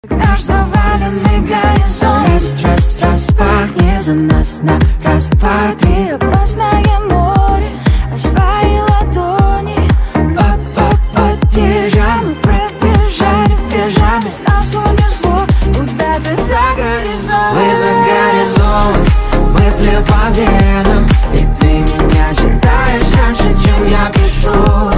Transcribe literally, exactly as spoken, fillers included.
Наш заваленный горизонт. Раз, раз, распахни за нас на раз, два, три. Опасное море, а свои ладони. По-по-потежа мы пробежали в пижаме. Нас унесло куда-то за горизонт. Мы за горизонт, мысли по венам. И ты меня читаешь раньше, чем я пишу.